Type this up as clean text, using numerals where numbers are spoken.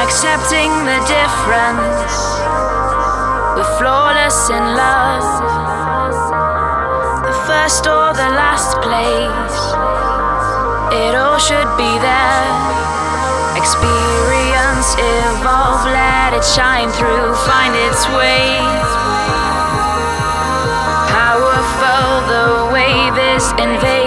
accepting the difference. We're flawless in love, the first or the last place. It all should be there. Experience, evolve, let it shine through, find its way. Powerful, the wave is invading.